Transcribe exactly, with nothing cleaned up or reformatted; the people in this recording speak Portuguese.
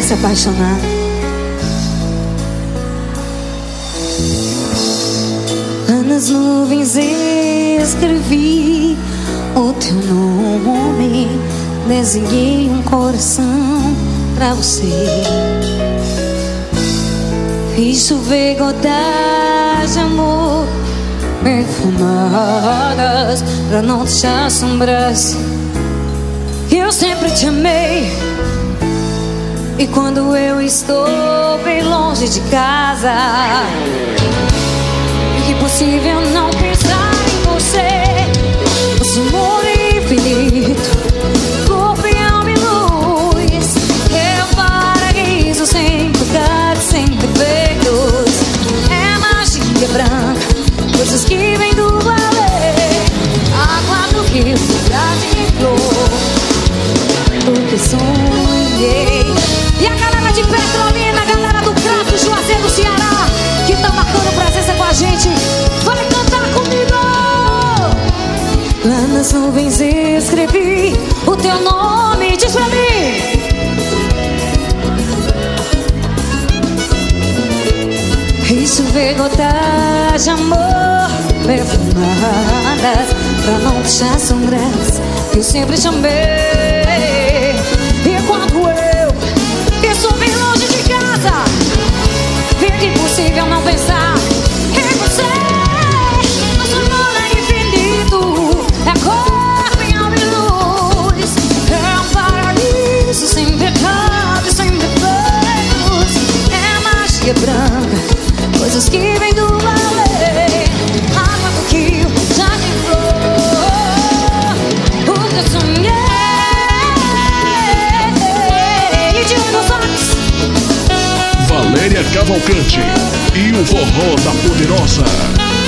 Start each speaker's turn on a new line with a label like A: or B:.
A: se apaixonar. Lá nas nuvens escrevi o teu nome, desenhei um coração pra você. Fiz chover gotas de amor perfumadas pra não deixar sombras. Eu sempre te amei. E quando eu estou bem longe de casa, é impossível não pensar em você. O seu amor infinito, corpo e alma e luz. É um paraíso sem pecado, sem defeitos. É magia branca, coisas que vêm do além. Água do rio, cidade em flor, porque sonhei. E a galera de Petrolina, a galera do Crato, Juazeiro do Ceará, que tá marcando presença com a gente, vai cantar comigo. Lá nas nuvens escrevi o teu nome, diz pra mim. E chover gotas de amor perfumadas pra não deixar sombras. Eu sempre te amei. E quando eu estou bem longe de casa, fica impossível não pensar em você. Nosso amor é infinito, é corpo e alma e luz. É um paraíso sem pecado e sem defeitos. É magia branca, coisas que vêm do além. Água do rio, jardim flor, o que eu sonhei.
B: Valéria Cavalcante e o forró da Poderosa.